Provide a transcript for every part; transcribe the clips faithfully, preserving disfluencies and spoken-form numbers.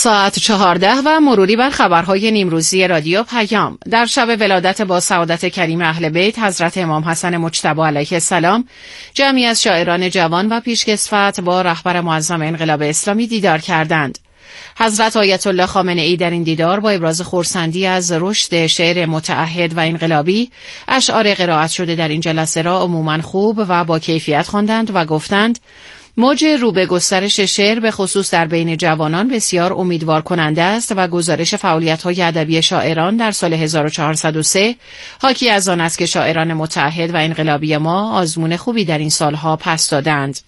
ساعت چهارده و مروری بر خبرهای نیمروزی رادیو پیام. در شب ولادت با سعادت کریم اهل بیت حضرت امام حسن مجتبی علیه السلام، جمعی از شاعران جوان و پیشکسوت با رهبر معظم انقلاب اسلامی دیدار کردند. حضرت آیت الله خامنه ای در این دیدار با ابراز خرسندی از رشد شعر متعهد و انقلابی، اشعار قرائت شده در این جلسه را عموماً خوب و با کیفیت خواندند و گفتند موج رو به گسترش شعر به خصوص در بین جوانان بسیار امیدوار کننده است و گزارش فعالیت‌های ادبی شاعران در سال هزار و چهارصد و سه حاکی از آن است که شاعران متعهد و انقلابی ما آزمون خوبی در این سالها پس دادند.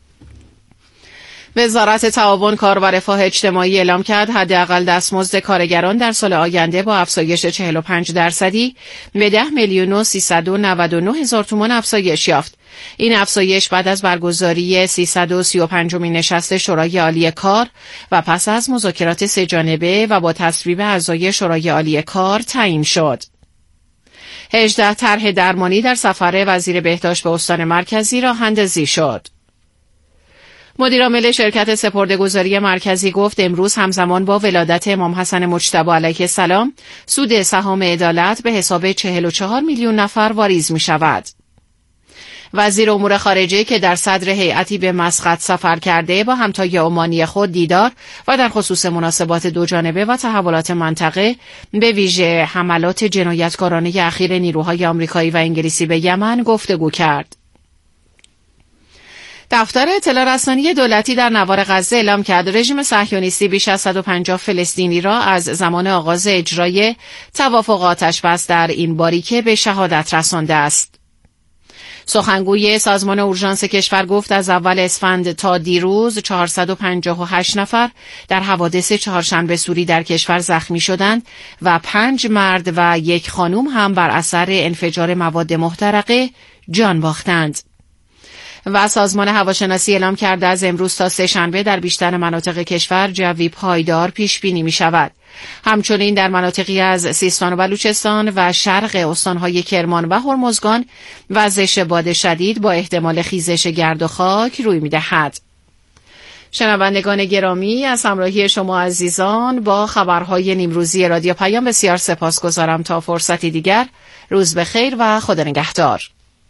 وزارت تعاون، کار و رفاه اجتماعی اعلام کرد حداقل دستمزد کارگران در سال آینده با افزایش چهل و پنج درصدی به ده میلیون و سیصد و نود و نه هزار تومان افزایش یافت. این افزایش بعد از برگزاری سیصد و سی و پنجمین نشست شورای عالی کار و پس از مذاکرات سه جانبه و با تصویب اعضای شورای عالی کار تعیین شد. هجده طرح درمانی در سفر وزیر بهداشت به استان مرکزی راه اندازی شد. مدیرعامل شرکت سپرده‌گذاری مرکزی گفت امروز همزمان با ولادت امام حسن مجتبی علیه السلام سود سهام عدالت به حساب چهل و چهار میلیون نفر واریز می شود. وزیر امور خارجه که در صدر هیئتی به مسقط سفر کرده با همتای عمانی خود دیدار و در خصوص مناسبات دوجانبه و تحولات منطقه به ویژه حملات جنایتکارانه اخیر نیروهای آمریکایی و انگلیسی به یمن گفتگو کرد. دفتر اطلاع رسانی دولتی در نوار غزه اعلام کرد رژیم صهیونیستی بیش از صد و پنجاه فلسطینی را از زمان آغاز اجرای توافق آتش‌بس در این باریکه به شهادت رسانده است. سخنگوی سازمان اورژانس کشور گفت از اول اسفند تا دیروز چهارصد و پنجاه و هشت نفر در حوادث چهارشنبه سوری در کشور زخمی شدند و پنج مرد و یک خانم هم بر اثر انفجار مواد محترقه جان باختند. و سازمان هواشناسی اعلام کرده از امروز تا سه شنبه در بیشتر مناطق کشور جوی پایدار پیش بینی می شود. همچنین در مناطقی از سیستان و بلوچستان و شرق استانهای کرمان و هرمزگان وزش باد شدید با احتمال خیزش گرد و خاک روی می دهد. شنوندگان گرامی، از همراهی شما عزیزان با خبرهای نیمروزی رادیو پیام بسیار سپاسگزارم. تا فرصتی دیگر، روز بخیر و خدا نگهدار.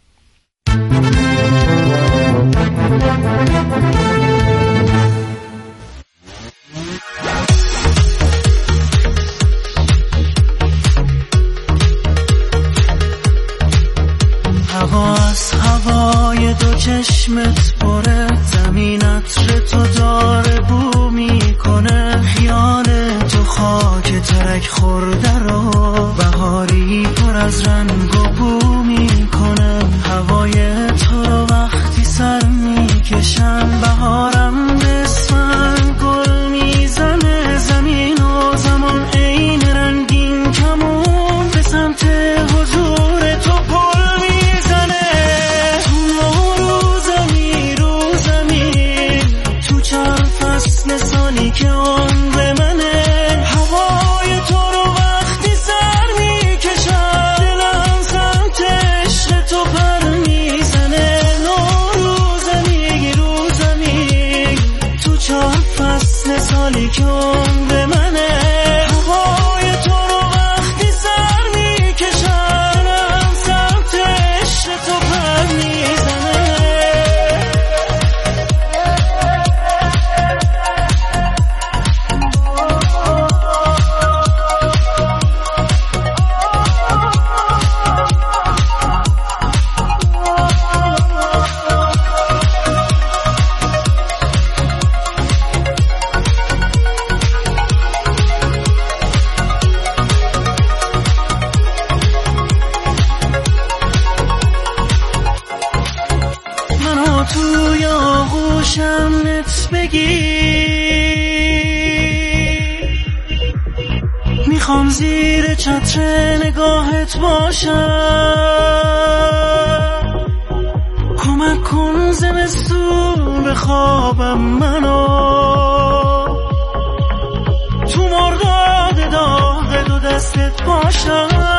حواس هوای دو چشمت پره، زمین عطر تو داره بو میکنه، خیال تو خاک ترک خورده رو بهاری پر از رنگ و بو میکنه، هوای تو رو وقتی سر میکشم بهارم بسن گل میزنه، زمین و زمان عین رنگین کمون به سمت حضور تو پل میزنه، تو رو زمین رو زمین تو چند فصل سالی که عمر منه، هوای تو رو وقتی سر میکشم دلم سمت عشق تو پر میزنه، رو زمین رو زمین تو چند فصل سالی که عمر منه، هوای تو رو وقتی سر میکشم دلم سمت عشق تو پر میزنه. منو توی آغوشم نت بگیر، میخوام زیر چتر نگاهت باشم، کمک کن زمستون به خوابم منو، تو مرغاد داغ دو دستت باشم.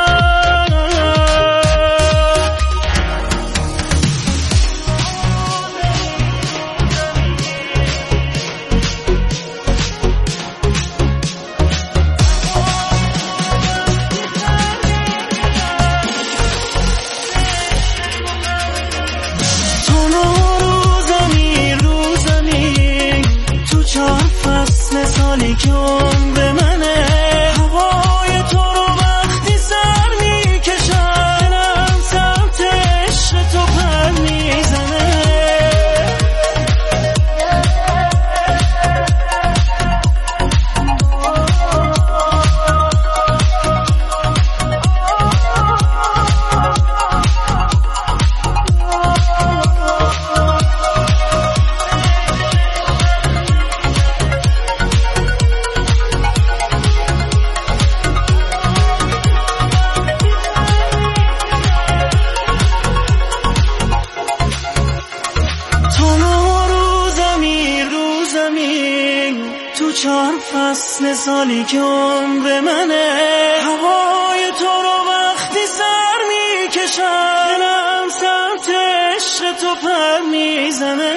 چهار فصل سالی که عمر منه، هوای تو رو وقتی سر میکشم دلم سمت عشق تو پر میزنه.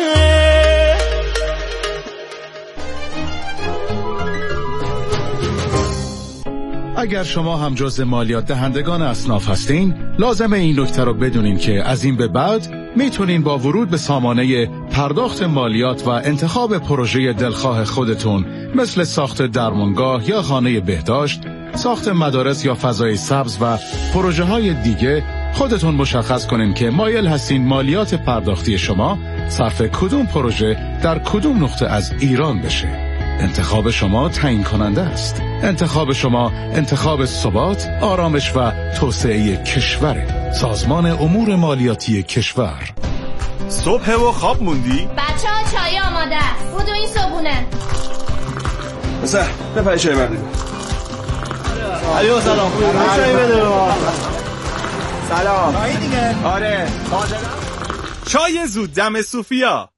اگر شما هم جز مالیات دهندگان اصناف هستین، لازمه این نکته رو بدونین که از این به بعد میتونین با ورود به سامانه پرداخت مالیات و انتخاب پروژه دلخواه خودتون مثل ساخت درمانگاه یا خانه بهداشت، ساخت مدارس یا فضای سبز و پروژه های دیگه خودتون مشخص کنین که مایل هستین مالیات پرداختی شما صرف کدوم پروژه در کدوم نقطه از ایران بشه. انتخاب شما تعیین کننده است. انتخاب شما انتخاب ثبات، آرامش و توسعه کشور. سازمان امور مالیاتی کشور. صبح و خواب موندی؟ بچه ها چای آماده است. بودو این صبونه. بسه بپری چای بردیم. علیو سلام. چای بده با. سلام. چای دیگه. آره. چای زود دم صوفیا.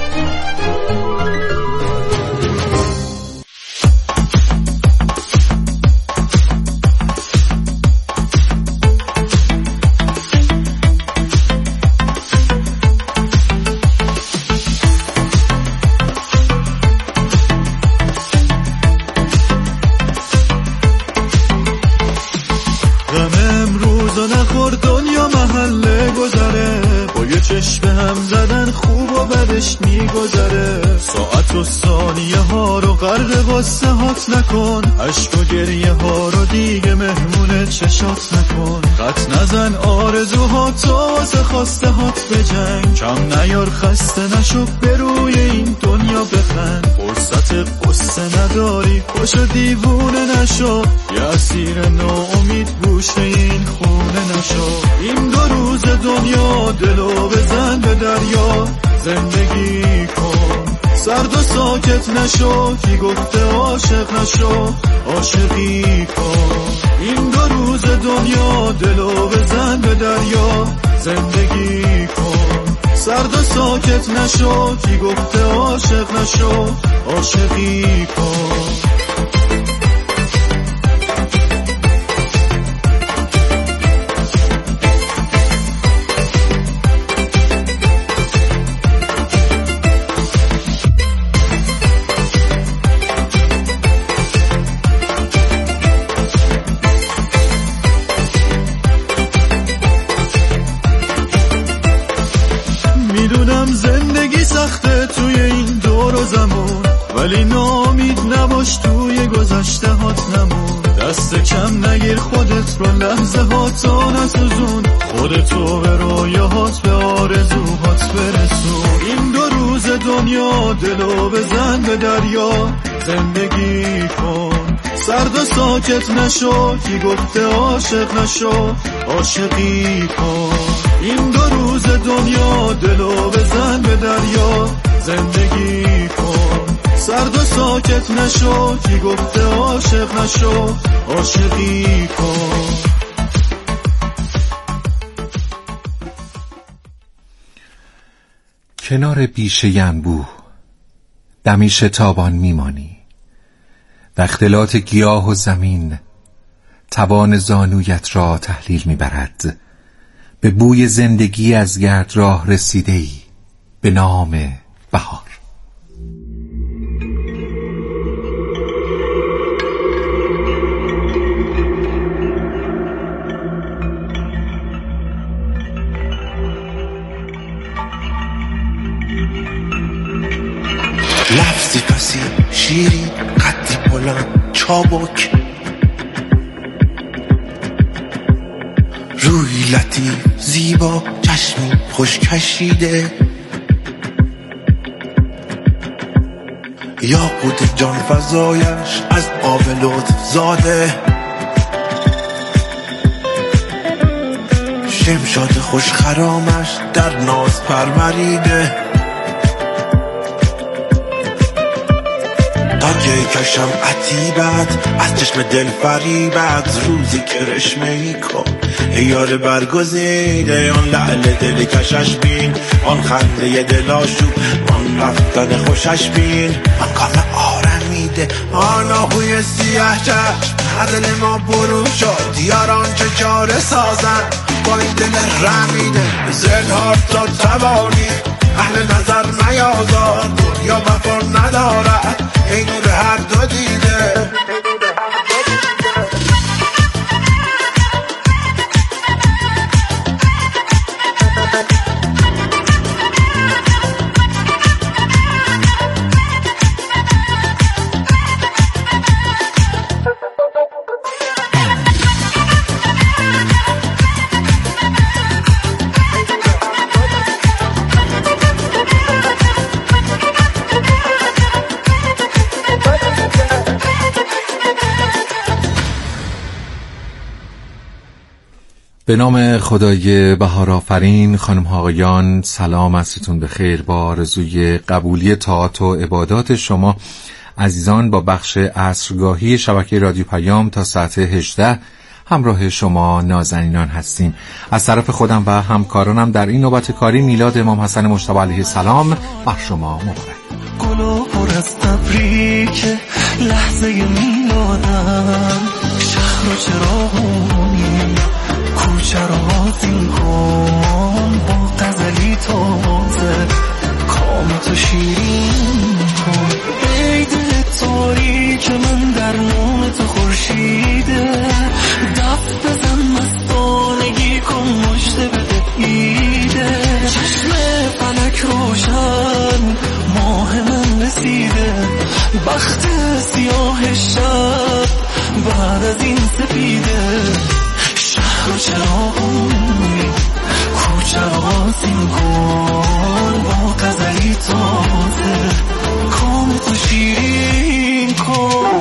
چشم هم زدن خوب و بدش میگذره، ساعت و ثانیه ها رو غرق قصه هات نکن، عشق و گریه ها رو دیگه مهمون چشات نکن، خط نزن آرزوهات و واسه خواسته هات بجنگ، کم نیار خسته نشو بروی این دنیا بخند، فرصت قصه نداری پاشو دیوونه نشو، یه اسیر ناامید گوشه این خونه نشو، این دو روز دنیا دلو بزن به دریا، زندگی کن سرد و ساکت نشو، کی گفته عاشق نشو، عاشقی کن، این دو روز دنیا دلو بزن به دریا، زندگی کن سرد و ساکت نشو، کی گفته عاشق نشو، عاشقی کن. ولی نامید نباش توی گذشته هات نمون، دست کم نگیر خودت رو لحظه هاتا نسوزون، خودتو به رویاهات به آرزوهات برسون، این دو روز دنیا دلو بزن به دریا، زندگی کن سرد و ساکت نشو، کی گفته عاشق نشو، عاشقی کن، این دو روز دنیا دلو بزن به دریا، زندگی کن سرد و ساکت نشو، کی گفته عاشق نشو، عاشقی کن. کنار بیشه انبوه دمی شتابان میمانی، و اختلاط گیاه و زمین توان زانویت را تحلیل میبرد، به بوی زندگی از گرد راه رسیده‌ای به نام بهار. لفظی پسی شیری قدی بلند چابک، روی لطیف زیبا چشمی خوش کشیده، یا قوت جان فزایش از آب لطف زاده، شمشاد خوش خرامش در ناز پروریده، تاجه کشم عتیبت از چشم دل فریبت، روزی که رشمه ای کن یار برگزیده، آن لعل دل کشش بین، آن خنده دل آشوب، آن رفتن خوشش بین، آن کام آرمیده. بده آناهوی سیاه چشم دل ما برون شد دیاران چه چاره سازن با این دل رمیده زنهار تا توانی اهل نظر نیازار دنیا وفا ندارد ای نور هر دو دیده به نام خدای بهار آفرین. خانم ها آقایان سلام، عصرتون بخیر. با آرزوی قبولی طاعات و عبادات شما عزیزان با بخش عصرگاهی شبکه رادیو پیام تا ساعت هجده همراه شما نازنینان هستیم. از طرف خودم و همکارانم در این نوبت کاری میلاد امام حسن مجتبی علیه السلام بر شما مبارک. گلو پر از تبریک لحظه میلادم، شهر و چراغونی کوچه رو آزین کن با غزلی تازه کام تو شیرین کن. ای دل تاریک من در نام تو خورشیده، دف بزن مستانگی کن مژده بده ایده. چشم فلک روشن ماه من رسیده، بخت سیاه شب بعد از این سپیده. شهر و چراغونی کوچه رو آزین کن با غزلی تازه کام تو شیرین کن.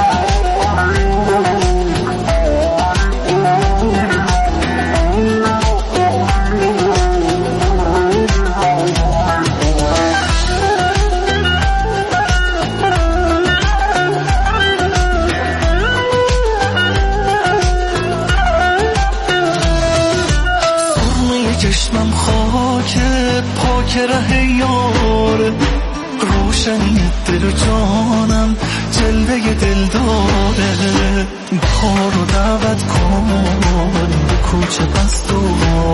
چشمم خاک پاک ره یار، روشنی دل و جانم جلوه دل داره. بهار رو دعوت کن به کوچه بست و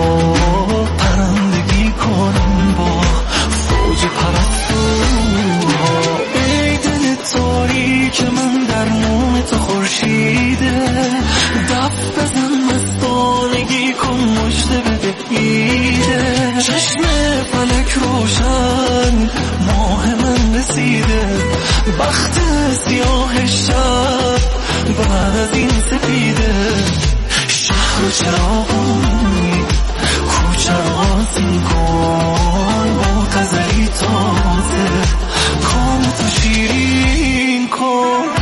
پرندگی کن با فوج پرستوها. ای دل تاریک من در نام تو خورشیده، دف بزن مستانگی کن مژده بده ایده. چشم فلک روشن ماه من رسیده، بخت سیاه شب بعد از این سپیده. شهر و چراغونی کوچه رو آزین کن با غزلی تازه کام تو شیرین کن.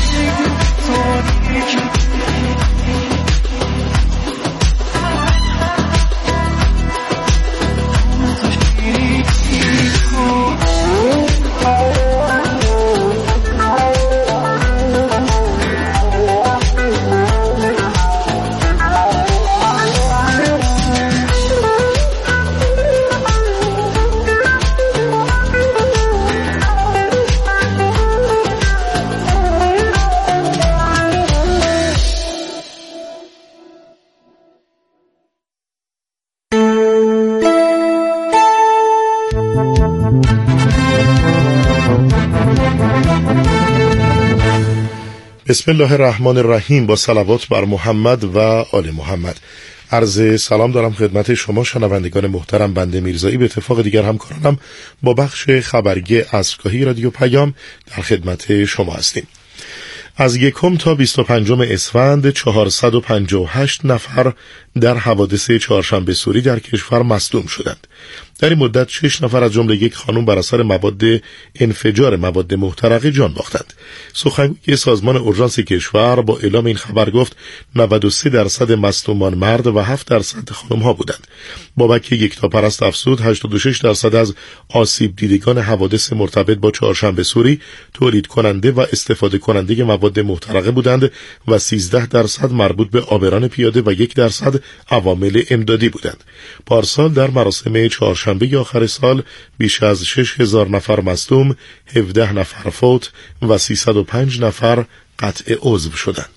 بسم الله الرحمن الرحیم. با صلوات بر محمد و آل محمد. عرض سلام دارم خدمت شما شنوندگان محترم. بنده میرزایی به اتفاق دیگر همکارانم با بخش خبری عصرگاهی رادیو پیام در خدمت شما هستیم. از یکم تا بیست و پنجم اسفند چهارصد و پنجاه و هشت نفر در حوادث چهارشنبه سوری در کشور مصدوم شدند. در این مدت شش نفر از جمله یک خانم بر اثر مواد انفجار مواد محترقه جان باختند. سخنگوی سازمان اورژانس کشور با اعلام این خبر گفت نود و سه درصد مصدومان مرد و هفت درصد خانم ها بودند. بابک یکتاپرست افزود هشتاد و شش درصد از آسیب دیدگان حوادث مرتبط با چهارشنبه سوری تولید کننده و استفاده کننده مواد محترقه بودند و سیزده درصد مربوط به عابران پیاده و یک درصد عوامل امدادی بودند. پارسال در مراسم چهارشنبه چهارشنبه آخر سال بیش از شش هزار نفر مصدوم، هفده نفر فوت و سیصد و پنج نفر قطع عضو شدند.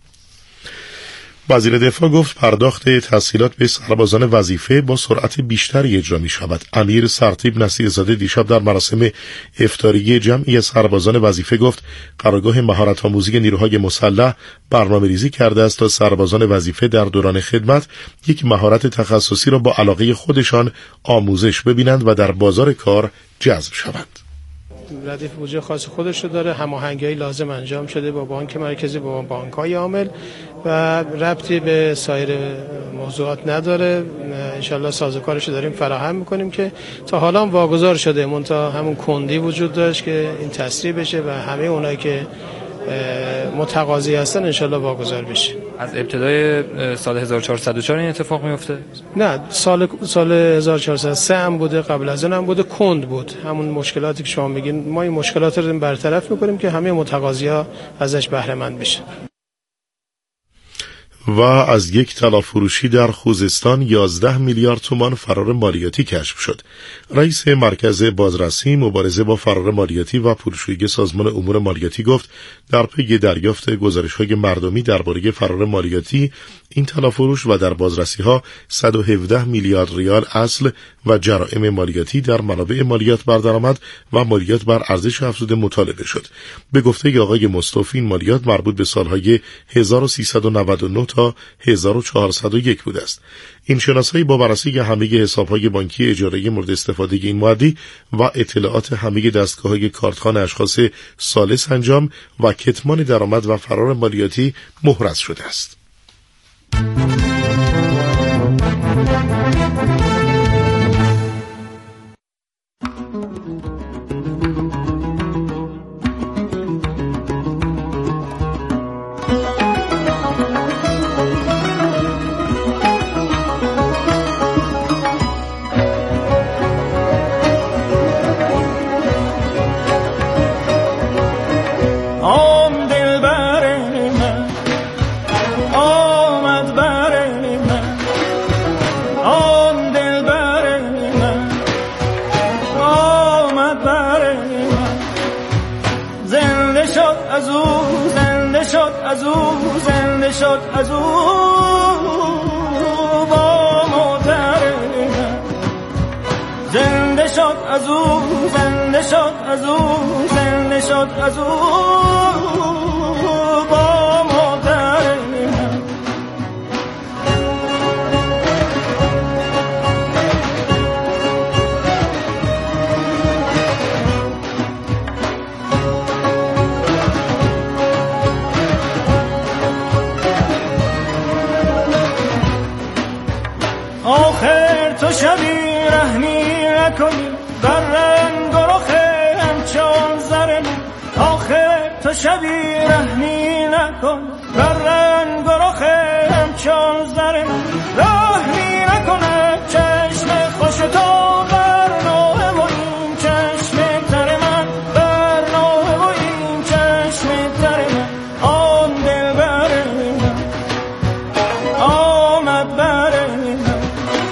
وزیر دفاع گفت پرداخت تسهیلات به سربازان وظیفه با سرعت بیشتری اجرا می شود. امیر سرتیب نصیرزاده دیشب در مراسم افطاریه جمعی سربازان وظیفه گفت قرارگاه مهارت آموزی نیروهای مسلح برنامه ریزی کرده است تا سربازان وظیفه در دوران خدمت یک مهارت تخصصی را با علاقه خودشان آموزش ببینند و در بازار کار جذب شوند. ردیف بودجه خاص خودش رو داره، هماهنگی لازم انجام شده با بانک مرکزی، با بانک‌های عامل و ربطی به سایر موضوعات نداره. انشالله سازوکارش رو داریم فراهم میکنیم که تا حالا واگذار شده، منتها همون کندی وجود داشت که این تسریع بشه و همه اونایی که متقاضی هستن انشالله واگذار بشه. از ابتدای سال هزار و چهارصد و چهار این اتفاق میفته؟ نه، سال سال هزار و چهارصد و سه هم بوده، قبل از اون هم بوده، کند بود. همون مشکلاتی که شما میگین ما این مشکلات رو برطرف میکنیم که همه متقاضی‌ها ازش بهره مند بشن. و از یک طلا فروشی در خوزستان یازده میلیارد تومان فرار مالیاتی کشف شد. رئیس مرکز بازرسی مبارزه با فرار مالیاتی و پولشویی سازمان امور مالیاتی گفت در پی دریافت گزارش‌های مردمی درباره فرار مالیاتی این طلا فروش و در بازرسی‌ها صد و هفده میلیارد ریال اصل و جرائم مالیاتی در منابع مالیات بر درآمد و مالیات بر ارزش افزوده مطالبه شد. به گفته آقای مصطفی این مالیات مربوط به سالهای هزار و سیصد و نود و نه تا هزار و چهارصد و یک بوده است. این شناسایی با بررسی همه حساب‌های بانکی اجاره مورد استفاده این مؤدی و اطلاعات همه دستگاه‌های کارتخوان اشخاص ثالث انجام و کتمان درآمد و فرار مالیاتی محرز شده است. شد از او با مادر من، زنده شد از او، زنده شد از او، زنده شد از او با مادر من. آخر تو شبی رحمی نکنی بر رنگ و رخ همچون زر من، آخر تو شبی رحمی نکن بر رنگ و رخ همچون زر من، رحمی نکنه چشم خوش تو بر نوه و این چشم تر من، بر نوه و این چشم تر من. آن دل بر من آمد بر من،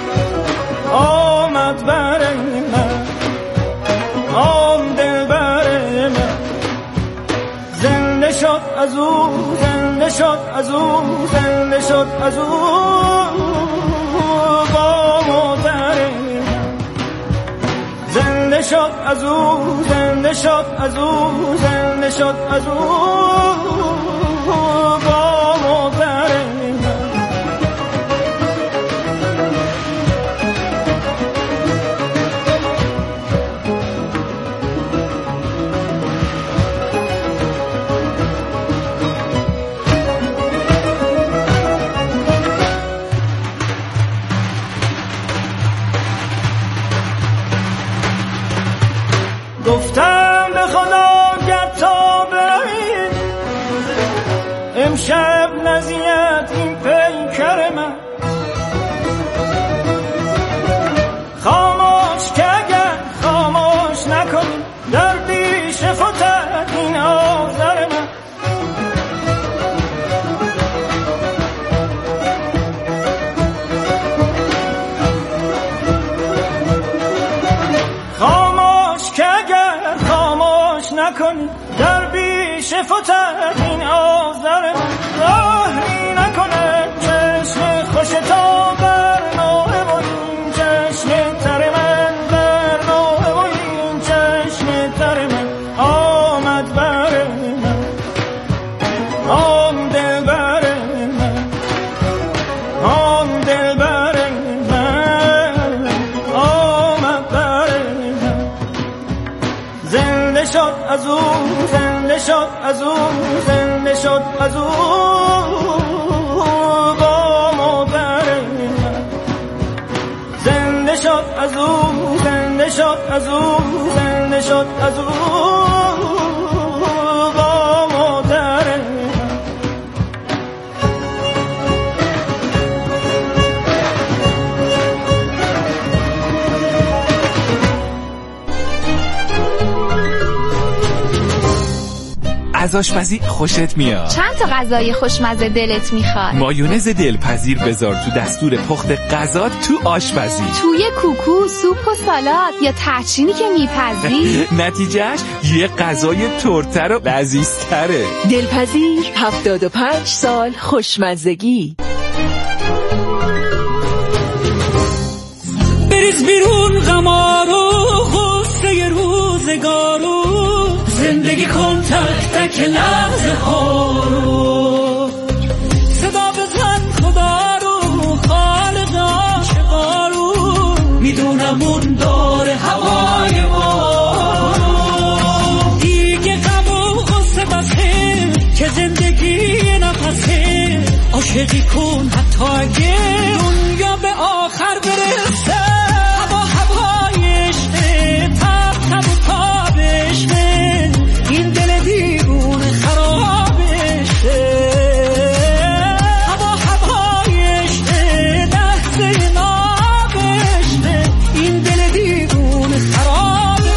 آمد بر من، آن دل بر من. زنده شد از او، زنده شد از او، زنده شد از او با مادر من. زنده شد از او، زنده شد از او، زنده شد از او با مادر من. گفتم به خدا گر تا برهی امشب نزید این پیکر من، خاموش که اگر خاموش نکنی در پیش فتد این آذر من. نکنی در بیش فتح این آذر راهی نکنه چشم خوش تا برنامه و این چشم تر من برنامه و این چشم تر من آمد بر من آم دل بر من آم دل بر من آمد بر من زنده شد از او زنده شد از او زنده شد از او با مادر من زنده شد از او زنده شد از او زنده شد از او با مادر من از آشپزی خوشت میاد؟ چند تا غذای خوشمزه دلت میخواد؟ مایونز دلپذیر بذار تو دستور پخت غذا تو آشپزی. توی کوکو، سوپ و سالاد یا ترچینی که میپزی؟ نتیجهش یه غذای ترتر و لذیذتره. دلپذیر هفتاد و پنج سال خوشمزگی. بریز بیرون غمارو غصه روزگارو زندگی کن تک تک لحظه ها رو صدا بزن خدا رو خالق عاشقا رو میدونم اون داره هوای ما رو دیگه غم و غصه بسه که زندگی نفسه عاشقی کن حتی اگه دنیا به آخر برسه هوا هوای عشقه تب تب و تاب عشقه این دل دیوونه خرابشه هوا هوای عشقه لحظه نابشه این دل دیوونه خرابشه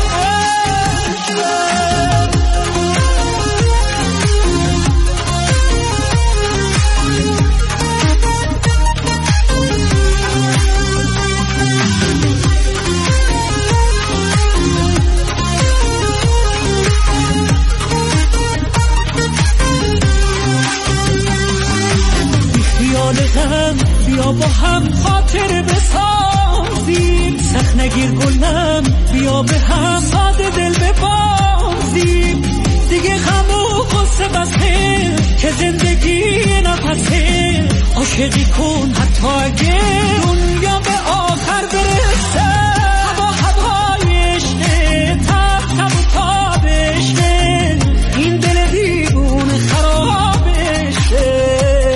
هم بیا با هم خاطر بسازیم سخت نگیر گلم بیا به هم ساده دل ببازیم دیگه غم و غصه بسه که زندگی نفسه عاشقی کن حتی اگه دنیا به آخر برسه هوا هوای عشقه تب تب و تاب عشقه این دل دیوونه خرابشه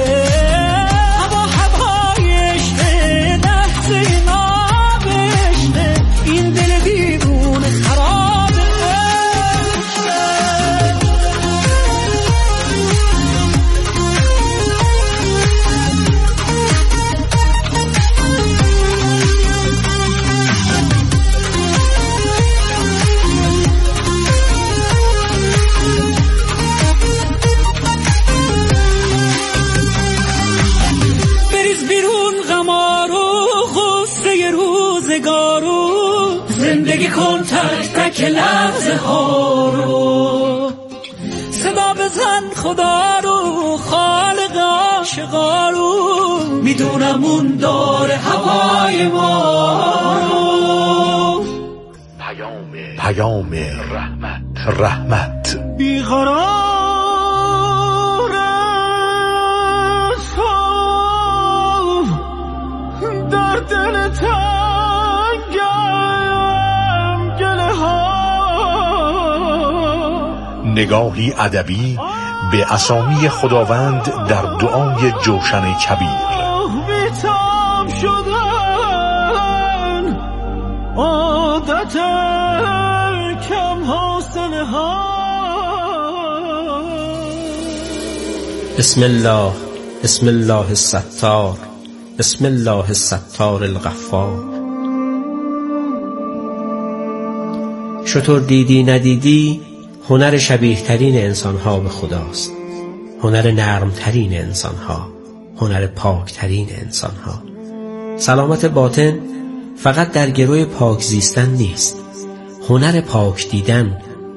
زندگی کن تک تک لحظه ها رو صدا بزن خدا رو خالق عاشقا رو میدونم اون داره هوای ما رو پیام پیام رحمت رحمت بیقرار در دل نگاهی ادبی به اسامی خداوند در دعای جوشن کبیر. بی‌تاب شدن عادت کم حاصله ها. بسم الله بسم الله الستار بسم الله الستار الغفار. شطور دیدی ندیدی هنر شبیه ترین انسان ها به خداست، هنر نرم ترین انسان ها، هنر پاک ترین انسان ها. سلامت باطن فقط در گروه پاک زیستن نیست، هنر پاک دیدن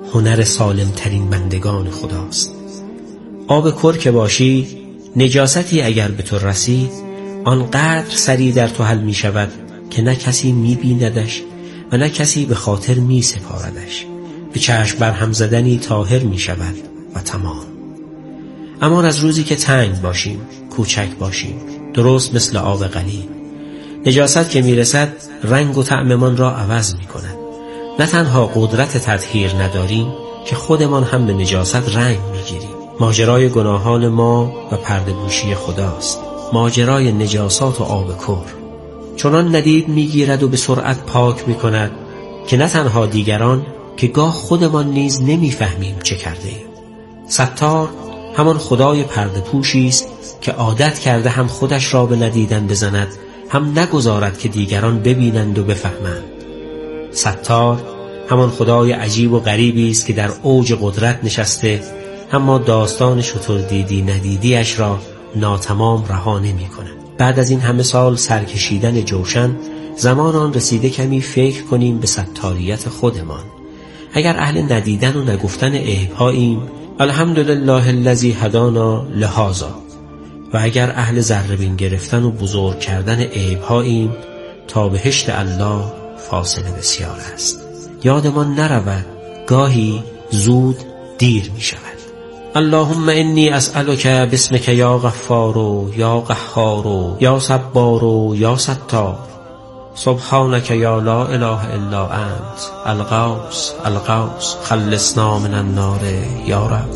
هنر سالم ترین بندگان خداست. آب کر که باشی، نجاستی اگر به تو رسید آنقدر سریع در تو حل می شود که نه کسی می بیندش و نه کسی به خاطر می سپاردش. به چشم برهم زدنی طاهر می شود و تمام. اما از روزی که تنگ باشیم، کوچک باشیم، درست مثل آب قلیل، نجاست که می رسد رنگ و طعممان را عوض می کند. نه تنها قدرت تطهیر نداریم که خودمان هم به نجاست رنگ می گیریم. ماجرای گناهان ما و پرده پوشی خداست، ماجرای نجاسات و آب کر. چنان ندید می گیرد و به سرعت پاک می کند که نه تنها دیگران که گاه خودمان نیز نمی فهمیم چه کرده ایم. ستار همان خدای پرده پوشی است که عادت کرده هم خودش را به ندیدن بزند، هم نگذارد که دیگران ببینند و بفهمند. ستار همان خدای عجیب و غریبی است که در اوج قدرت نشسته، اما داستان شتر دیدی ندیدیش را ناتمام رها نمی کند. بعد از این همه سال سرکشیدن جوشن، زمان آن رسیده کمی فکر کنیم به ستاریت خودمان. اگر اهل ندیدن و نگفتن عیب‌هاییم، الحمدلله الذی هدانا لهذا، و اگر اهل ذره‌بین گرفتن و بزرگ کردن عیب‌هاییم، تا بهشت الله فاصله بسیار است. یادمان نرود گاهی زود دیر می شود. اللهم انی اسألک باسمک یا غفار یا قهار یا صبار یا ستار، سبحانک یا لا اله الا انت، الغوث الغوث خلصنا من النار یا رب.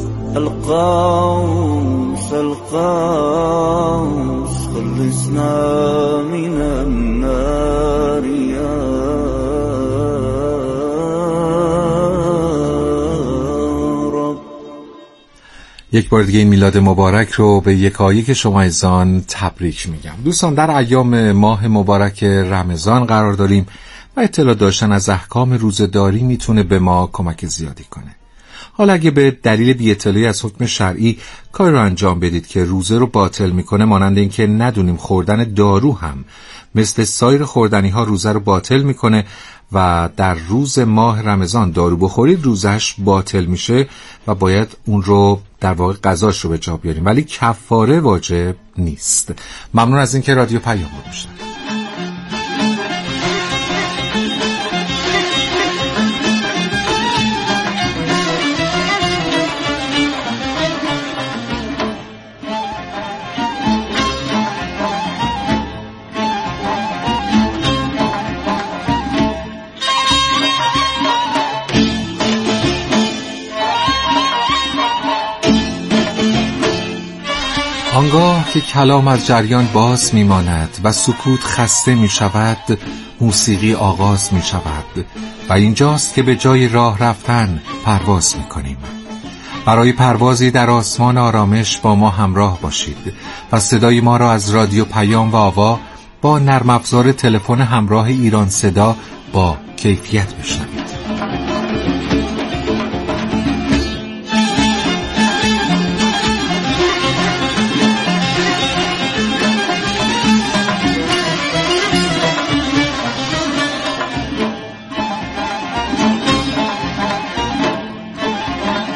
الغوث الغوث خلصنا من النار یا یک بار دیگه این میلاد مبارک رو به یکایک شما عزیزان تبریک میگم. دوستان، در ایام ماه مبارک رمضان قرار داریم و اطلاع داشتن از احکام روزه‌داری میتونه به ما کمک زیادی کنه. حالا اگه به دلیل بی‌اطلاعی از حکم شرعی کاری رو انجام بدید که روزه رو باطل میکنه، مانند این که ندونیم خوردن دارو هم مثل سایر خوردنی ها روزه رو باطل میکنه و در روز ماه رمضان دارو بخورید روزش باطل میشه و باید اون رو در واقع قضاش رو به جا بیاریم، ولی کفاره واجب نیست. ممنون از اینکه رادیو پیام رو گوش دادید. آنگاه که کلام از جریان باز می ماند و سکوت خسته می شود، موسیقی آغاز می شود و اینجاست که به جای راه رفتن پرواز می کنیم. برای پروازی در آسمان آرامش با ما همراه باشید و صدای ما را از رادیو پیام و آوا با نرم افزار تلفن همراه ایران صدا با کیفیت بشنوید.